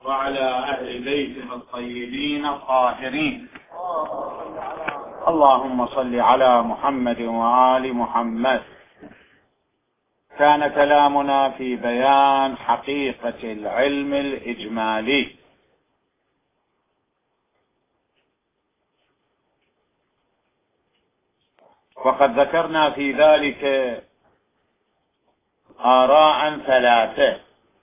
وعلى أهل بيته الطيبين الطاهرين. اللهم صل على محمد وآل محمد. كان كلامنا في بيان حقيقة العلم الإجمالي، وقد ذكرنا في ذلك آراء ثلاثة: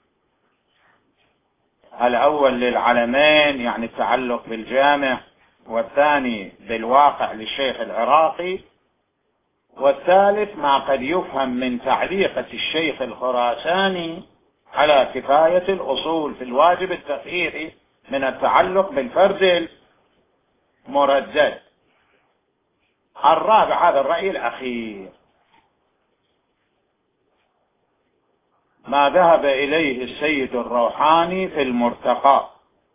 الأول للعلمين يعني التعلق بالجامع، والثاني بالواقع للشيخ العراقي، والثالث ما قد يفهم من تعليقة الشيخ الخراساني على كفاية الأصول في الواجب التخييري من التعلق بالفرد المردد. الرابع هذا الرأي الأخير ما ذهب إليه السيد الروحاني في المنتقى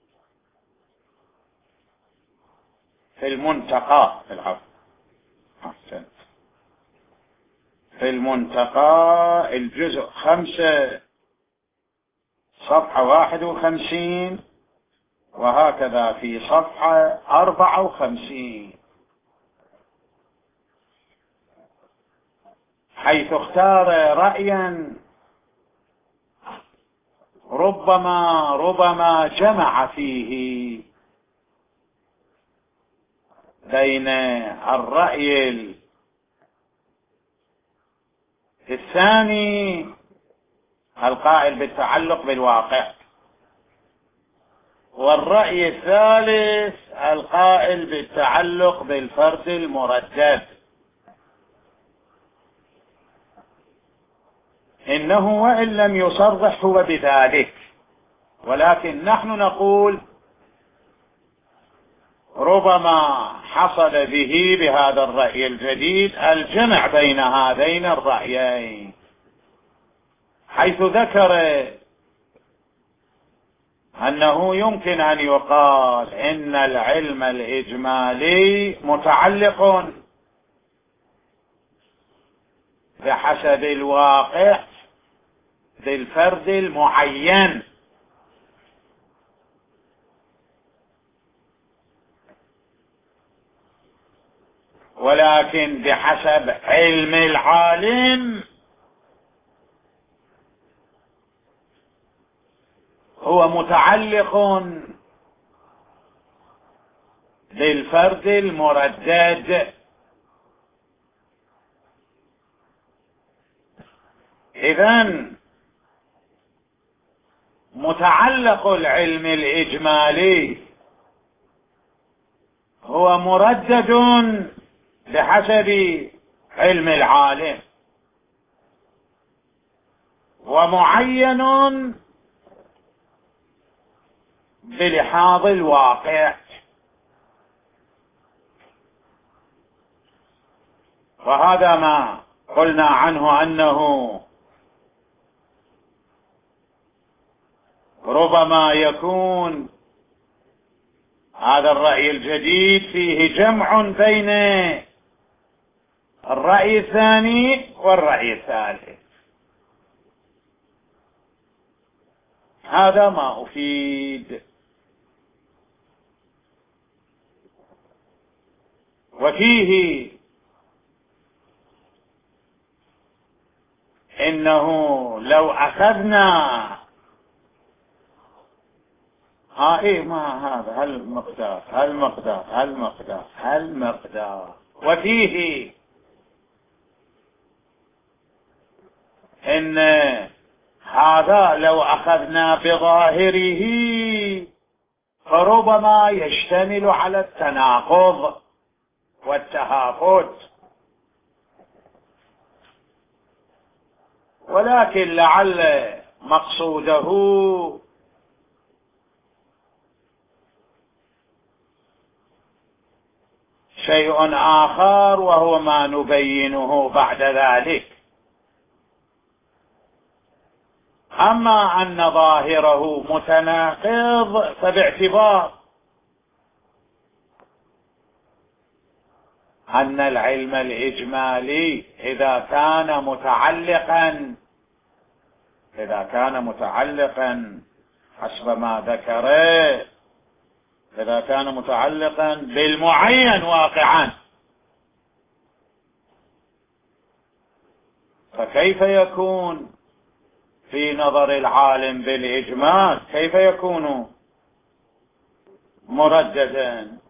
في المنتقى الجزء 5 صفحة 51، وهكذا في صفحة 54، حيث اختار رأيا ربما جمع فيه بين الرأي الثاني القائل بالتعلق بالواقع، والرأي الثالث القائل بالتعلق بالفرد المردد. إنه وإن لم يصرح هو بذلك، ولكن نحن نقول ربما حصل به بهذا الرأي الجديد الجمع بين هذين الرأيين، حيث ذكر أنه يمكن أن يقال إن العلم الإجمالي متعلق بحسب الواقع بالفرد المعين، ولكن بحسب علم العالم هو متعلق بالفرد المردد. إذن متعلق العلم الإجمالي هو مردد بحسب علم العالم، ومعين بلحاظ الواقع. وهذا ما قلنا عنه أنه ربما يكون هذا الرأي الجديد فيه جمع بين الرأي الثاني والرأي الثالث. هذا ما أفيد. وفيه إنه لو أخذنا ما هذا المقدار وفيه إن هذا لو أخذنا بظاهره فربما يشتمل على التناقض والتهافت، ولكن لعل مقصوده شيء آخر، وهو ما نبينه بعد ذلك. أما أن ظاهره متناقض فباعتبار أن العلم الإجمالي إذا كان متعلقا حسب ما ذكره إذا كان متعلقا بالمعين واقعا، فكيف يكون في نظر العالم بالإجمال؟ كيف يكون مرددا؟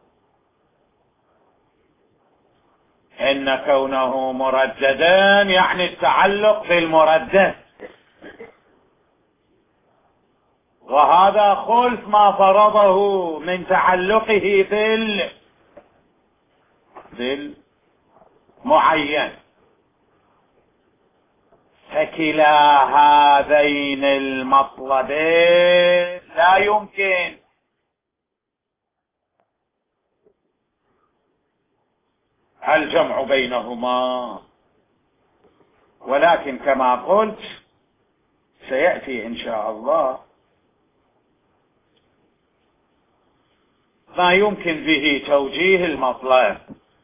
إن كونه مرددا يعني التعلق بالمردد، وهذا خلف ما فرضه من تعلقه بالمعين. فكلا هذين المطلبين لا يمكن الجمع بينهما، ولكن كما قلت سيأتي إن شاء الله ما يمكن به توجيه المطلب.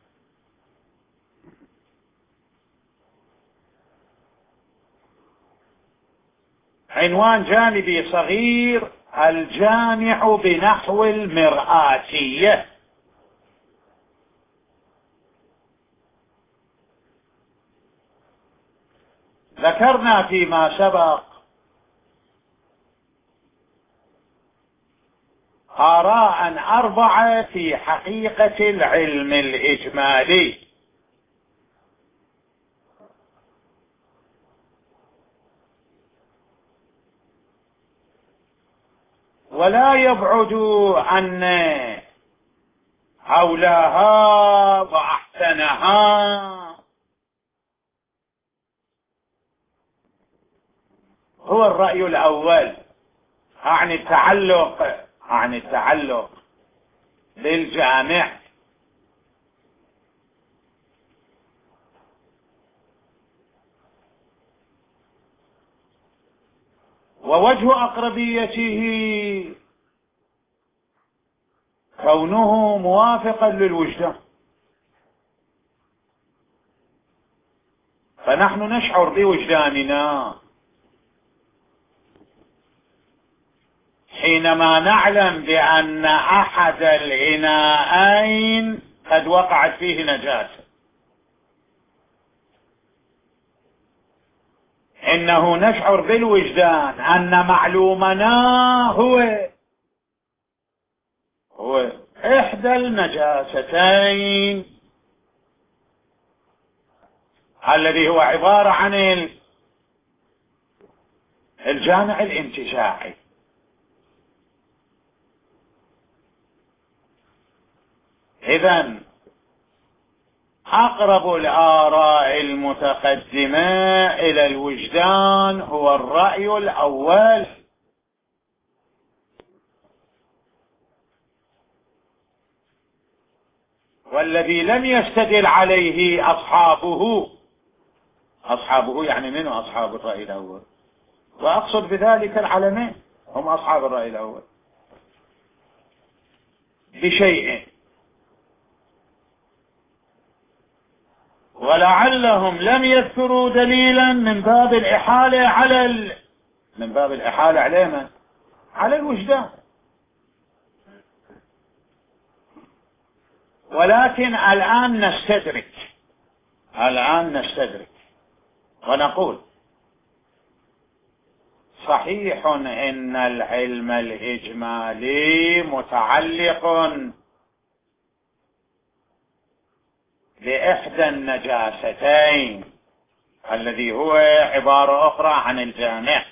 عنوان جانبي صغير: الجامع بنحو المرآتية. ذكرنا فيما سبق آراء 4 في حقيقة العلم الإجمالي، ولا يبعد أن أولاها وأحسنها هو الرأي الأول عن التعلق بالجامع. ووجه أقربيته كونه موافقا للوجدان، فنحن نشعر بوجداننا حينما نعلم بأن أحد الإناءين قد وقعت فيه نجاسة. إنه نشعر بالوجدان أن معلومنا هو إحدى النجاستين الذي هو عبارة عن الجامع الانتزاعي. إذن أقرب الآراء المتقدمة إلى الوجدان هو الرأي الأول، والذي لم يستدل عليه أصحابه يعني من أصحاب الرأي الأول؟ وأقصد بذلك العلمين هم أصحاب الرأي الأول بشيء، ولعلهم لم يذكروا دليلا من باب الإحالة على من؟ على الوجدان. ولكن الآن نستدرك ونقول صحيح إن العلم الإجمالي متعلق بإحدى النجاستين الذي هو عبارة أخرى عن الجامع،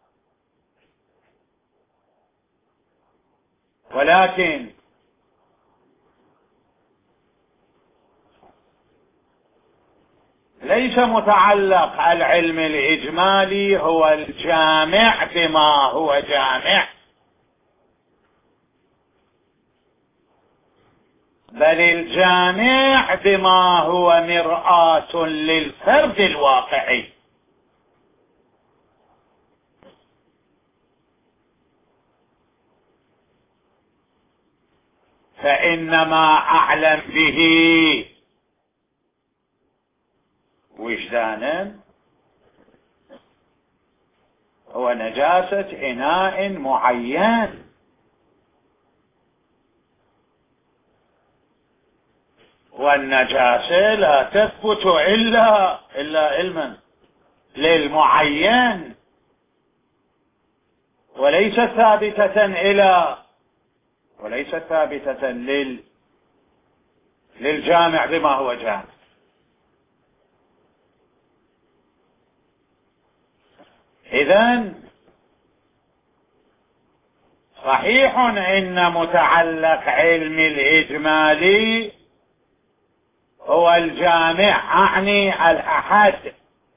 ولكن ليس متعلق العلم الإجمالي هو الجامع بما هو جامع، بل الجامع بما هو مرآة للفرد الواقعي. فإنما أعلم به وجدانا هو نجاسة إناء معين، والنجاسة لا تثبت إلا علما للمعين، وليست ثابتة للجامع بما هو جامع. إذن صحيح إن متعلق علم الإجمالي هو الجامع، أعني الأحد،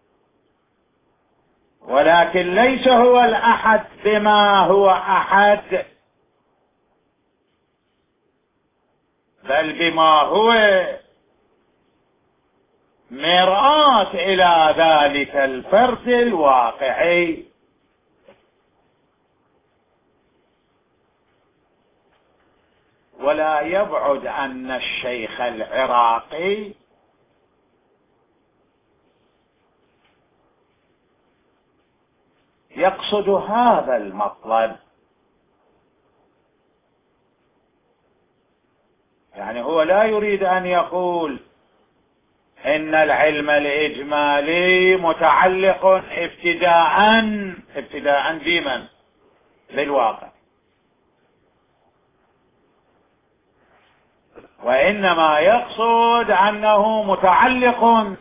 ولكن ليس هو الأحد بما هو أحد، بل بما هو مرآة إلى ذلك الفرد الواقعي. ولا يبعد أن الشيخ العراقي يقصد هذا المطلب، يعني هو لا يريد أن يقول إن العلم الإجمالي متعلق ابتداء بمن؟ بالواقع، وإنما يقصد أنه متعلق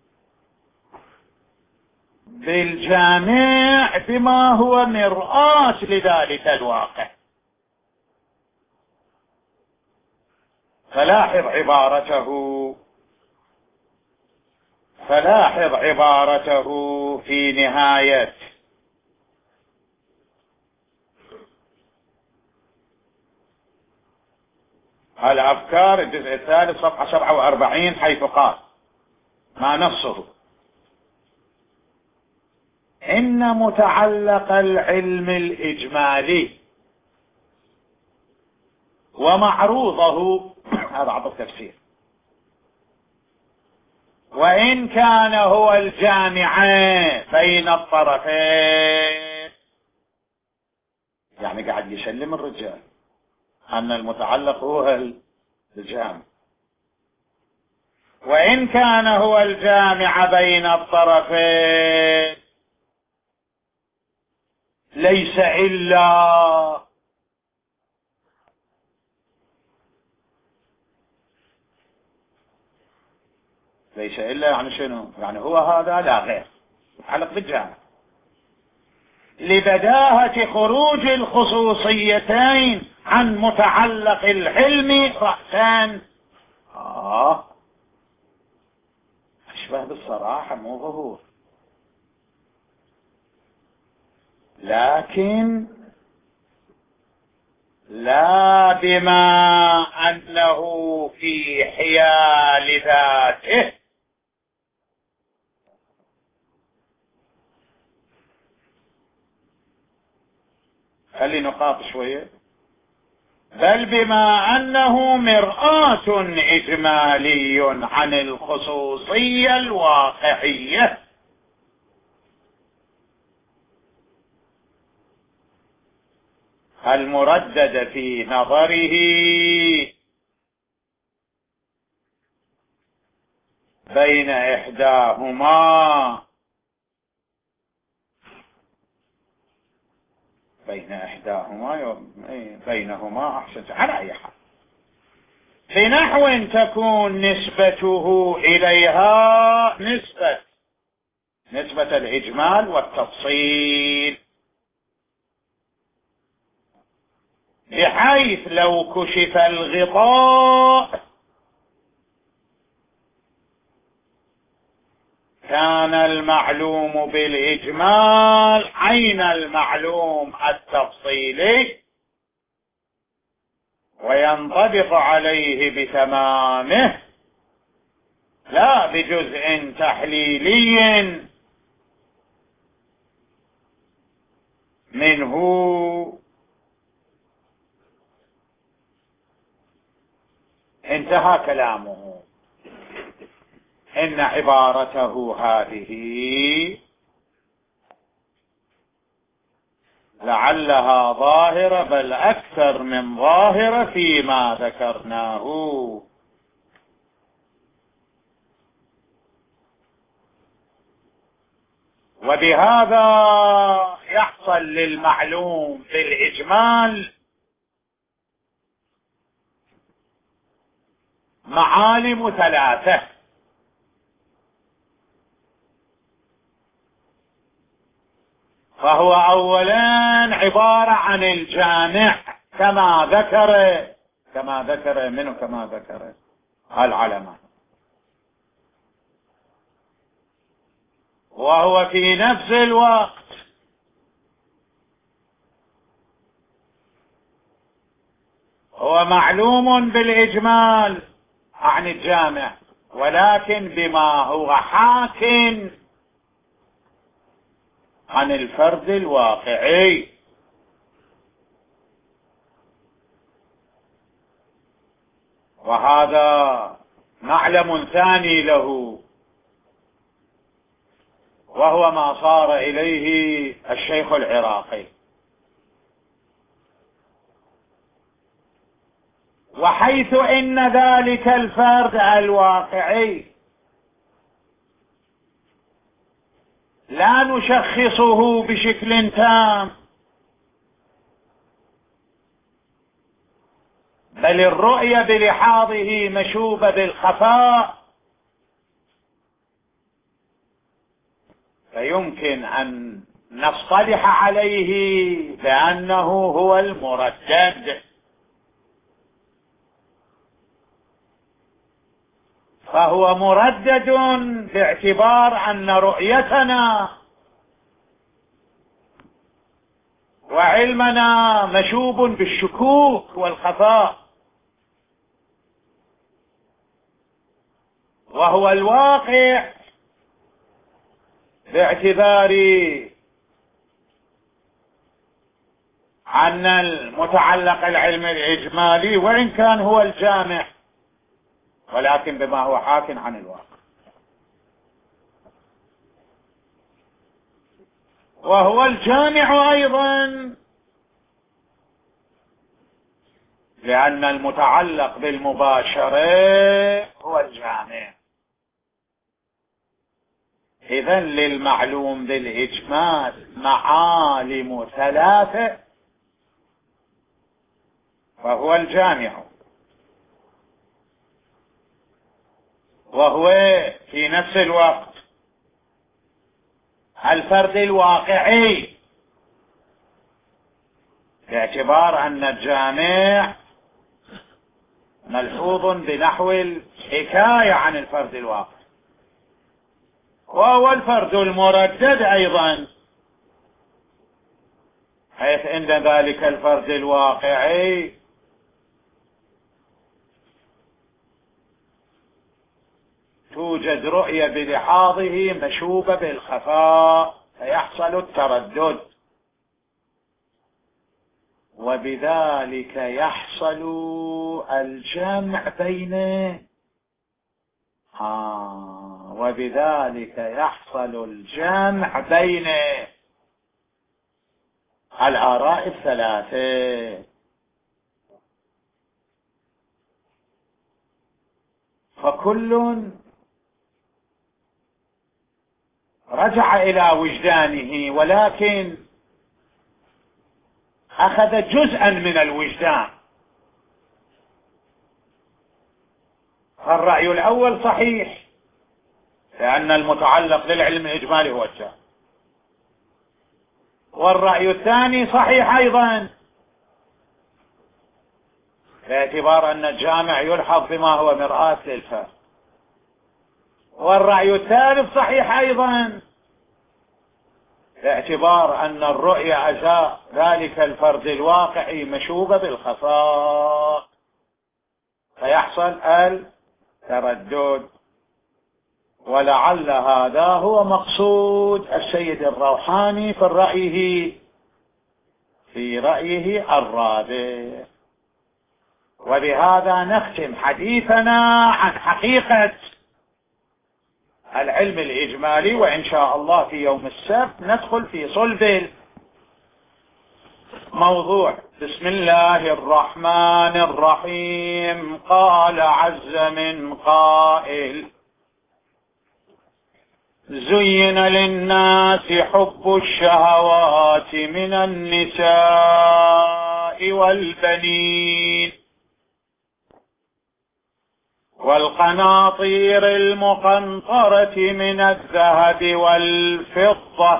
بالجامع بما هو مرآة لذلك الواقع. فلاحظ عبارته في نهاية الأفكار الجزء الثالث صفحة 47، حيث قال ما نصه: إن متعلق العلم الإجمالي ومعروضه، هذا عبر التفسير، وإن كان هو الجامع بين الطرفين، يعني قاعد يسلم الرجال أن المتعلق هو الجامع، وإن كان هو الجامع بين الطرفين ليس إلا يعني شنو؟ يعني هو هذا لا غير، متعلق بالجامع، لبداهة خروج الخصوصيتين عن متعلق العلم رأسا. أشبه بالصراحة، مو ظهور، لكن لا بما أنه في حيال ذاته، خلي نقاط شوية، بل بما أنه مرآة إجمالي عن الخصوصية الواقعية، المردد في نظره بين بينهما أحسن على أي حال، بنحو تكون نسبته إليها نسبة الإجمال والتفصيل، بحيث لو كشف الغطاء كان المعلوم بالإجمال عين المعلوم التفصيلي، وينطبق عليه بتمامه لا بجزء تحليلي منه. انتهى كلامه. إن عبارته هذه لعلها ظاهرة، بل أكثر من ظاهرة فيما ذكرناه. وبهذا يحصل للمعلوم بالإجمال معالم ثلاثة. فهو أولا عبارة عن الجامع كما ذكر العلماء، وهو في نفس الوقت هو معلوم بالإجمال عن الجامع، ولكن بما هو حاكٍ عن الفرد الواقعي. وهذا معلم ثاني له، وهو ما صار إليه الشيخ العراقي. وحيث إن ذلك الفرد الواقعي لا نشخصه بشكل تام، بل الرؤية بلحاظه مشوبة بالخفاء، فيمكن أن نصطلح عليه بأنه هو المردد. فهو مردد باعتبار أن رؤيتنا وعلمنا مشوب بالشكوك والخفاء، وهو الواقع باعتبار أن المتعلق العلم الإجمالي وإن كان هو الجامع، ولكن بما هو حاكٍ عن الواقع. وهو الجامع أيضا لأن المتعلق بالمباشرة هو الجامع. إذن للمعلوم بالإجمال معالم ثلاثة، فهو الجامع، وهو في نفس الوقت الفرد الواقعي، باعتبار أن الجامع ملحوظ بنحو الحكاية عن الفرد الواقع. وهو الفرد المردد أيضا، حيث عند ذلك الفرد الواقعي توجد رؤية بلحاظه مشوبة بالخفاء، فيحصل التردد، وبذلك يحصل الجمع بين الآراء الثلاثة. فكل رجع إلى وجدانه، ولكن أخذ جزءا من الوجدان. فالرأي الأول صحيح، لأن المتعلق للعلم الإجمالي هو الجامع. والرأي الثاني صحيح أيضا، باعتبار أن الجامع يلحظ بما هو مرآة للفرد. والرأي الثالث صحيح أيضا، باعتبار أن الرؤية أزاء ذلك الفرد الواقعي مشوبة بالخفاء، فيحصل التردد. ولعل هذا هو مقصود السيد الروحاني في رأيه الرابع. وبهذا نختم حديثنا عن حقيقة العلم الإجمالي، وإن شاء الله في يوم السبت ندخل في صلب موضوع. بسم الله الرحمن الرحيم. قال عز من قائل: زين للناس حب الشهوات من النساء والبنين والقناطير المقنطرة من الذهب والفضة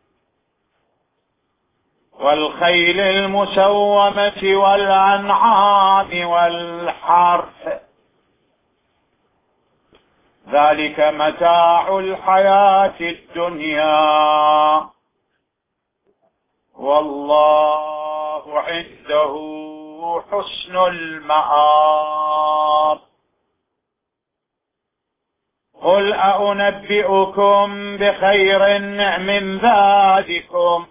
والخيل المسومة والأنعام والحرث، ذلك متاع الحياة الدنيا، والله عنده حسن المآب. قل أنبئكم بخير من ذلكم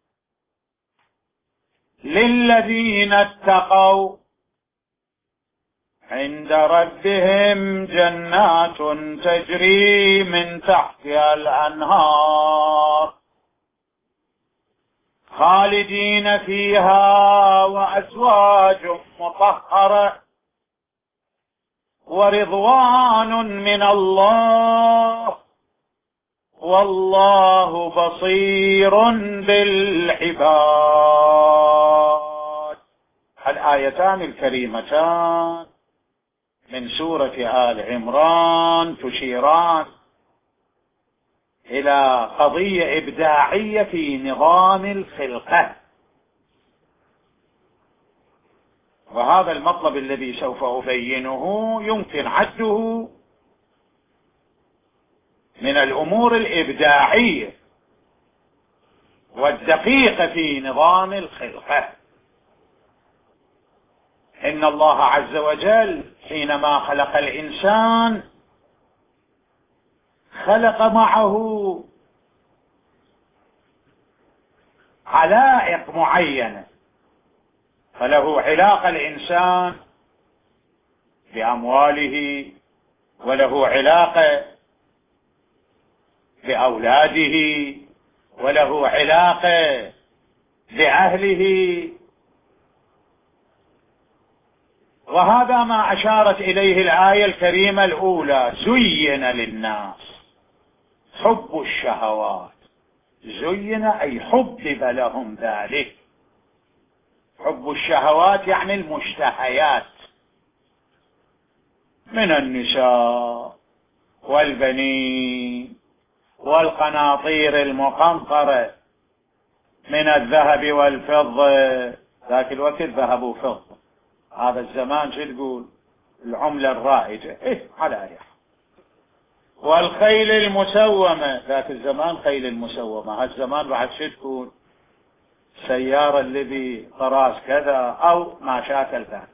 للذين اتقوا عند ربهم جنات تجري من تحتها الأنهار خالدين فيها وأزواج مطهرة ورضوان من الله، والله بصير بالعباد. الآيتان الكريمتان من سورة آل عمران تشيران إلى قضية إبداعية في نظام الخلقة، وهذا المطلب الذي سوف أبينه يمكن عده من الأمور الإبداعية والدقيقة في نظام الخلقة. إن الله عز وجل حينما خلق الإنسان خلق معه علائق معينة، فله علاقة الإنسان بأمواله، وله علاقة بأولاده، وله علاقة بأهله، وهذا ما أشارت إليه الآية الكريمة الأولى: زين للناس حب الشهوات. زين أي حبب لهم ذلك. حب الشهوات يعني المشتهيات من النساء والبنين والقناطير المقنطرة من الذهب والفضة. ذاك الوقت ذهب وفضة، هذا الزمان شو تقول؟ العملة الرائجة، على أي حال. والخيل المسومة، ذاك الزمان خيل المسومة، هالزمان بعد شو تكون؟ سيارة اللي بطراز كذا أو ما شاكل ذلك.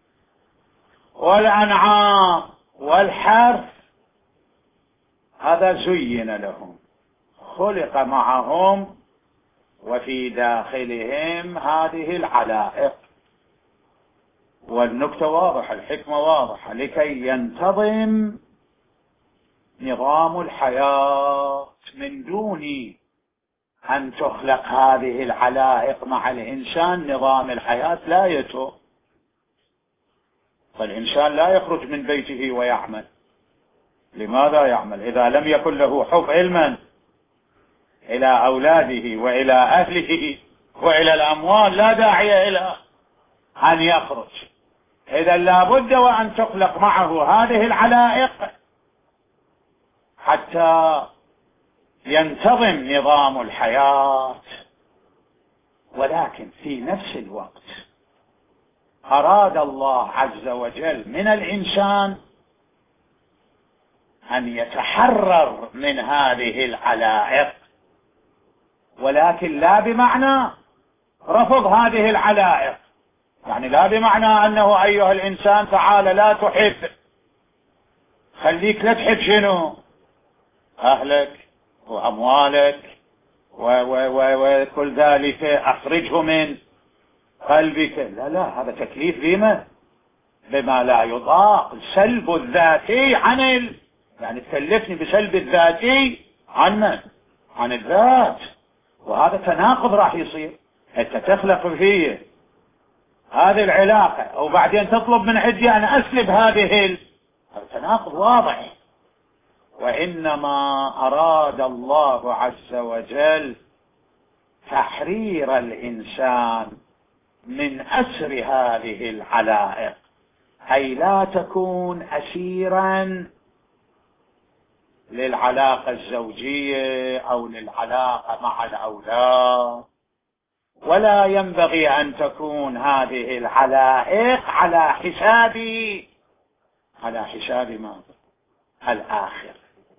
والأنعام والحرث، هذا زين لهم، خلق معهم وفي داخلهم هذه العلائق. والنكتة واضحة، الحكمة واضحة، لكي ينتظم نظام الحياة من دون أن تخلق هذه العلائق مع الإنسان. نظام الحياة لا يتم، فالإنسان لا يخرج من بيته ويعمل. لماذا يعمل إذا لم يكن له حب علما إلى أولاده وإلى أهله وإلى الأموال؟ لا داعي إلى أن يخرج. إذا لابد وأن تخلق معه هذه العلائق حتى ينتظم نظام الحياة. ولكن في نفس الوقت أراد الله عز وجل من الإنسان أن يتحرر من هذه العلائق، ولكن لا بمعنى رفض هذه العلائق، يعني لا بمعنى أنه أيها الإنسان تعال لا تحب، خليك لا تحب شنو؟ أهلك وأموالك وكل ذلك، أخرجه من قلبك. لا لا، هذا تكليف بما لا يطاق. سلب الذاتي عن يعني تكلفني بسلب الذاتي عن الذات، وهذا تناقض راح يصير. أنت تخلق فيه هذه العلاقة وبعدين تطلب من عندي أن أسلب هذه التناقض واضح. وإنما أراد الله عز وجل تحرير الإنسان من أسر هذه العلائق، أي لا تكون أسيرا للعلاقة الزوجية أو للعلاقة مع الأولاد، ولا ينبغي أن تكون هذه العلائق على حساب ماذا؟ الآخر.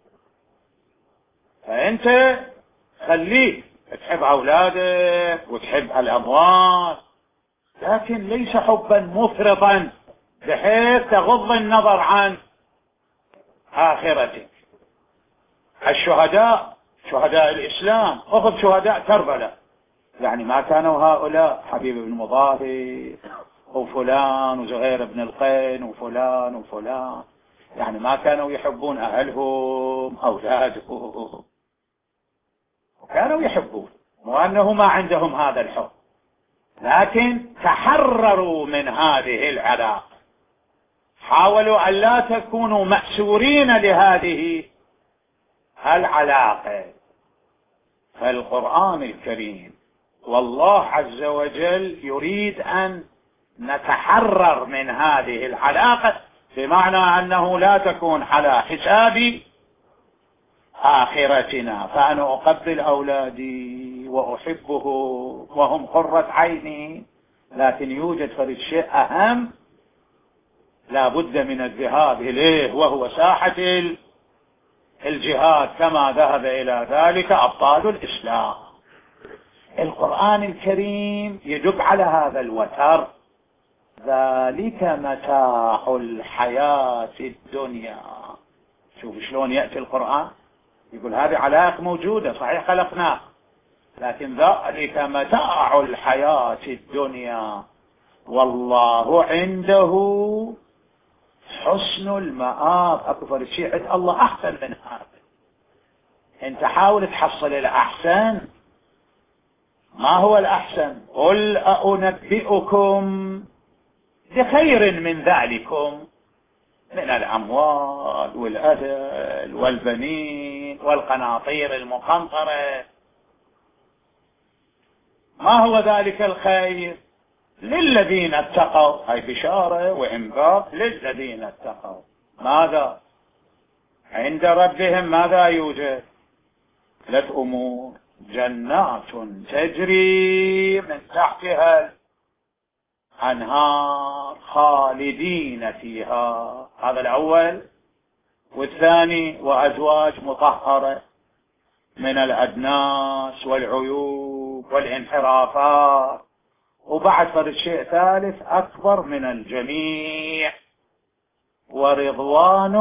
فأنت خليك تحب أولادك وتحب الأموال، لكن ليس حبا مفرطا بحيث تغض النظر عن آخرتك. الشهداء، شهداء الإسلام، أخذ شهداء كربلاء، يعني ما كانوا هؤلاء حبيب بن مظاهر وفلان وزهير بن القين وفلان وفلان، يعني ما كانوا يحبون أهلهم أولادهم، وكانوا يحبون، وأنه ما عندهم هذا الحب، لكن تحرروا من هذه العلاقة، حاولوا أن لا تكونوا مأسورين لهذه العلاقة. فالقرآن الكريم والله عز وجل يريد أن نتحرر من هذه العلاقة، بمعنى أنه لا تكون على حساب آخرتنا. فأنا أقبل أولادي وأحبه وهم قرة عيني، لكن يوجد فرد شيء أهم لا بد من الذهاب إليه، وهو ساحة الجهاد، كما ذهب إلى ذلك أبطال الإسلام. القرآن الكريم يدب على هذا الوتر: ذلك متاع الحياة الدنيا. شوف شلون يأتي القرآن، يقول هذه علائق موجودة صحيح خلقناه، لكن ذلك متاع الحياة الدنيا والله عنده حسن المآب. أكبر شيء عند الله أحسن من هذا. انت حاول تحصل الأحسن. ما هو الأحسن؟ قل أنبئكم بخير من ذلكم من الأموال والأهل والبنين والقناطير المقنطرة. ما هو ذلك الخير؟ للذين اتقوا، هاي بشارة وإنذار للذين اتقوا. ماذا عند ربهم؟ ماذا يوجد؟ 3 أمور: جنات تجري من تحتها الأنهار خالدين فيها، هذا الأول. والثاني: وأزواج مطهرة من الأدناس والعيوب والانحرافات. وبعد فرد شيء ثالث أكبر من الجميع: ورضوان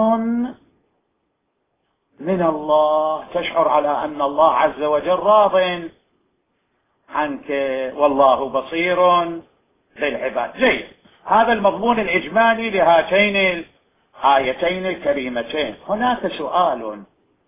من الله، تشعر على أن الله عز وجل راض عنك والله بصير بالعباد. جيد، هذا المضمون الإجمالي لهاتين الآيتين الكريمتين. هناك سؤال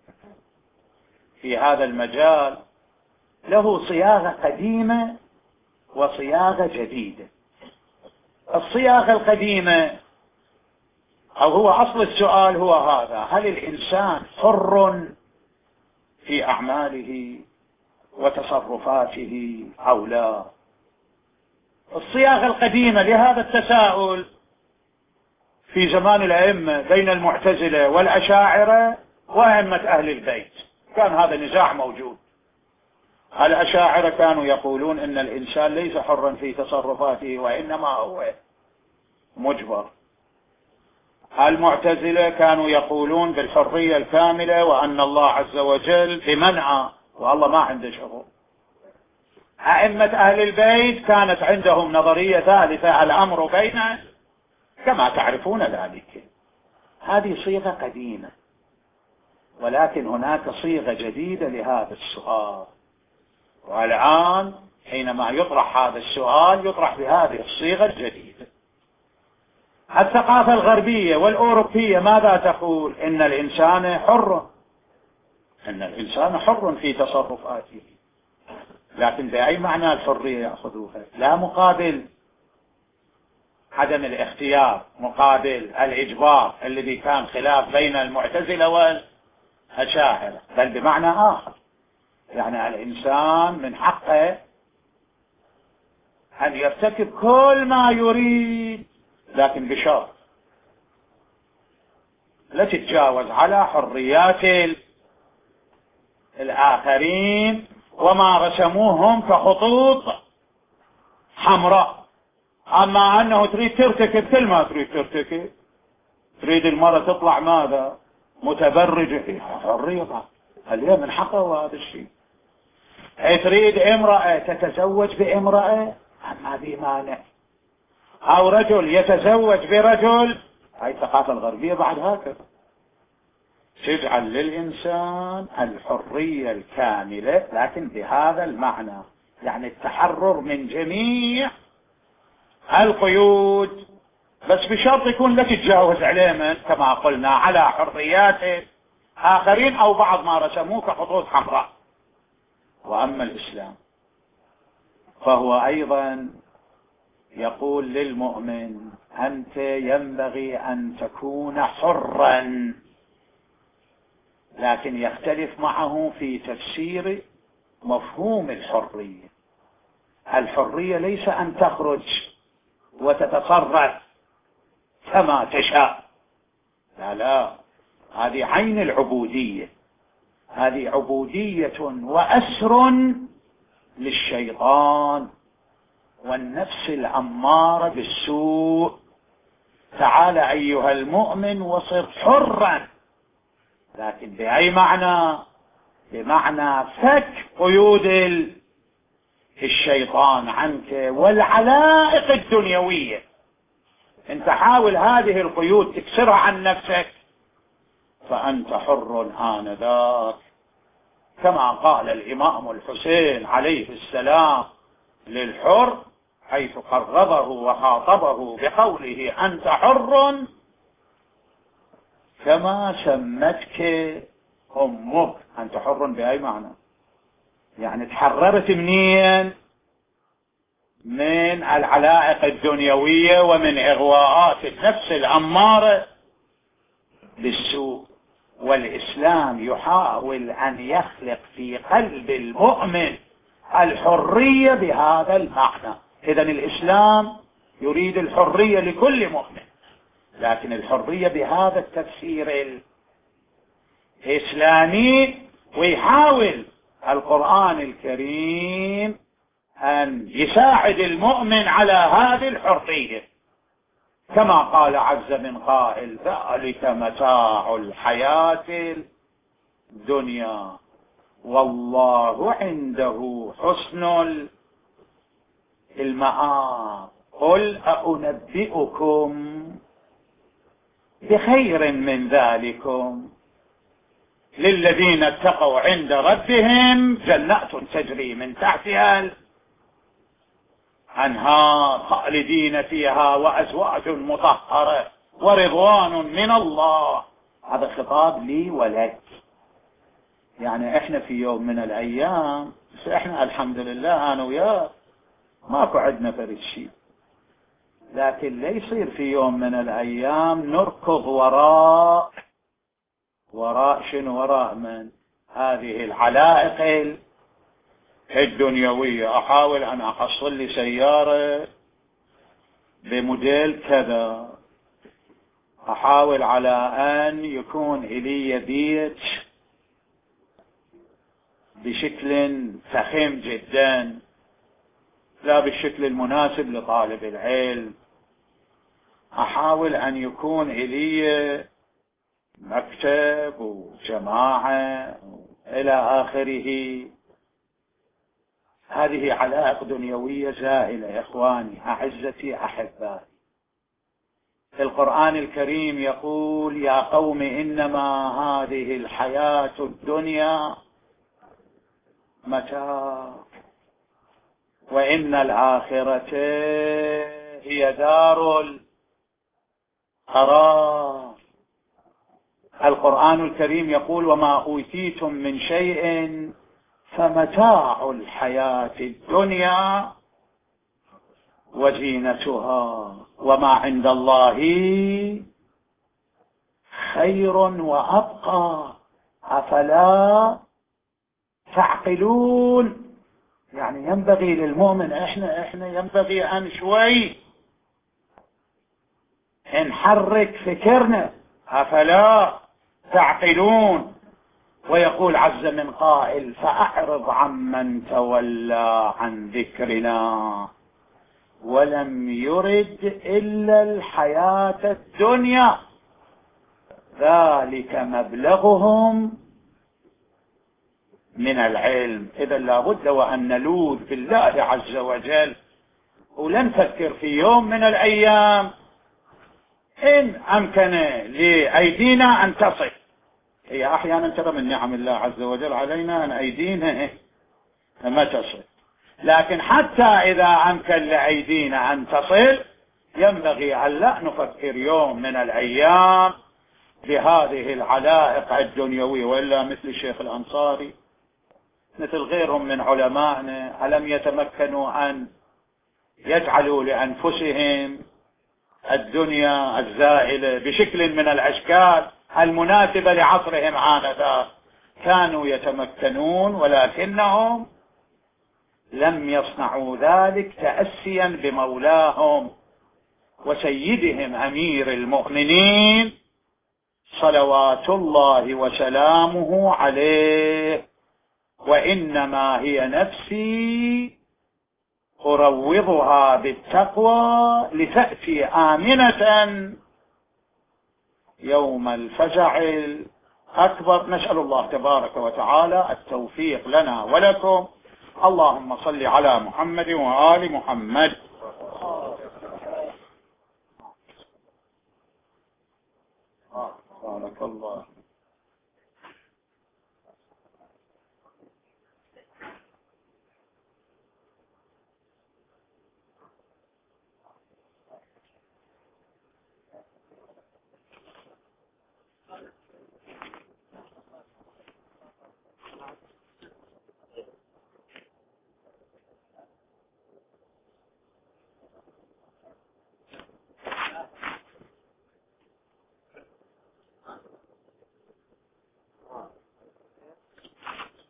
في هذا المجال له صياغة قديمة وصياغة جديدة. الصياغة القديمة أو هو أصل السؤال هو هذا: هل الإنسان حر في أعماله وتصرفاته أو لا؟ الصياغة القديمة لهذا التساؤل في زمان الأئمة بين المعتزلة والأشاعرة وأئمة أهل البيت كان هذا النزاع موجود. الأشاعرة كانوا يقولون إن الإنسان ليس حرا في تصرفاته وإنما هو مجبر. المعتزلة كانوا يقولون بالحرية الكاملة وأن الله عز وجل بمنعه والله ما عنده شغل. أئمة أهل البيت كانت عندهم نظرية ثالثة: الأمر بين، كما تعرفون ذلك. هذه صيغة قديمة، ولكن هناك صيغة جديدة لهذا السؤال. والآن حينما يطرح هذا السؤال يطرح بهذه الصيغة الجديدة. الثقافة الغربية والأوروبية ماذا تقول؟ إن الإنسان حر، إن الإنسان حر في تصرفاته. لكن بأي معنى الحرية يأخذوها؟ لا مقابل عدم الاختيار، مقابل الإجبار الذي كان خلاف بين المعتزلة والأشاعرة، بل بمعنى آخر. يعني الإنسان من حقه أن يرتكب كل ما يريد، لكن بشرط لا تتجاوز على حريات الآخرين وما رسموهم كخطوط حمراء. أما أنه تريد ترتكب كل ما تريد ترتكب، تريد المرأة تطلع ماذا متبرجة، حرية، هل هي من حقه هذا الشيء؟ تريد امرأة تتزوج بامرأة، ما في مانع. أو رجل يتزوج برجل، هاي الثقافة الغربية بعد هكذا تجعل للإنسان الحرية الكاملة، لكن بهذا المعنى، يعني التحرر من جميع القيود، بس بشرط يكون لا تتجاوز عليه من كما قلنا على حريات آخرين أو بعض ما رسموه كخطوط حمراء. وأما الإسلام فهو أيضا يقول للمؤمن أنت ينبغي أن تكون حرا، لكن يختلف معه في تفسير مفهوم الحرية. الحرية ليس أن تخرج وتتصرف كما تشاء، لا لا، هذه عين العبودية، هذه عبودية وأسر للشيطان والنفس الأمارة بالسوء. تعال أيها المؤمن وصر حرا، لكن بأي معنى؟ بمعنى فك قيود الشيطان عنك والعلائق الدنيوية. انت حاول هذه القيود تكسرها عن نفسك فأنت حر آنذاك، كما قال الإمام الحسين عليه السلام للحر حيث قربه وخاطبه بقوله أنت حر كما سمتك أمك. أنت حر بأي معنى؟ يعني تحررت منين؟ من العلائق الدنيوية ومن إغواءات النفس الأمارة بالسوء. والإسلام يحاول أن يخلق في قلب المؤمن الحرية بهذا المعنى. إذن الإسلام يريد الحرية لكل مؤمن، لكن الحرية بهذا التفسير الإسلامي. ويحاول القرآن الكريم أن يساعد المؤمن على هذه الحرية، كما قال عز من قائل ذلك متاع الحياة الدنيا والله عنده حسن المآب قل أنبئكم بخير من ذلكم للذين اتقوا عند ربهم جنات تجري من تحتها الأنهار خالدين فيها وأزواج مطهرة ورضوان من الله. هذا خطاب لي ولك. يعني احنا في يوم من الأيام، بس احنا الحمد لله أنا وياك ماكو عندنا فرد شيء، لكن لا يصير في يوم من الأيام نركض وراء شنو؟ وراء من هذه العلائق الدنيوية. أحاول أن أحصل لي سيارة بموديل كذا، أحاول على أن يكون لي بيت بشكل فخم جدا، لا بالشكل المناسب لطالب العلم. أحاول أن يكون لي مكتب وجماعة إلى آخره. هذه علائق دنيوية زائلة يا إخواني أعزتي أحبائي. القرآن الكريم يقول يا قوم إنما هذه الحياة الدنيا متاع وإن الآخرة هي دار القرار. القرآن الكريم يقول وما أوتيتم من شيء فمتاع الحياة الدنيا وزينتها، وما عند الله خير وأبقى، أفلا تعقلون؟ يعني ينبغي للمؤمن احنا ينبغي أن شوي نحرك فكرنا، أفلا تعقلون؟ ويقول عز من قائل: فأعرض عمن تولى عن ذكرنا ولم يرد إلا الحياة الدنيا ذلك مبلغهم من العلم. إذا لابد وأن نلوذ بالله عز وجل، ولن نفكر في يوم من الأيام إن أمكن لأيدينا أن تصل. هي أحيانا ترى من نعم الله عز وجل علينا أن أيدينا ما تصل، لكن حتى إذا أمكن لأيدينا أن تصل ينبغي أن لا نفكر يوم من الأيام بهذه العلائق الدنيوية. وإلا مثل الشيخ الأنصاري، مثل غيرهم من علمائنا، ألم يتمكنوا أن يجعلوا لأنفسهم الدنيا الزائلة بشكل من الأشكال المناسبة لعصرهم آنذاك؟ كانوا يتمكنون، ولكنهم لم يصنعوا ذلك تأسيا بمولاهم وسيدهم أمير المؤمنين صلوات الله وسلامه عليه: وإنما هي نفسي أروضها بالتقوى لتأتي آمنة يوم الفزع الأكبر. نسأل الله تبارك وتعالى التوفيق لنا ولكم. اللهم صل على محمد وآل محمد.